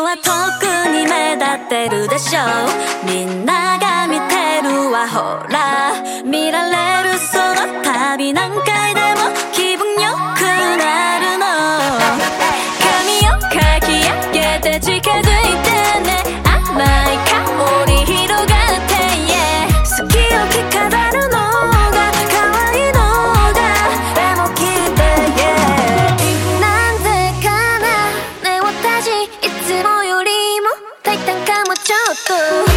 は特に目立ってるでしょう。みんなが見てるわほら、見られるその度何回でも気分良くなるの。髪をかき上げて近づいてね、甘い香り広がって、yeah、好きを着飾るのが可愛いのがでも聞いて、yeah、なんでかなね、私いつもよりも大胆かもちょっと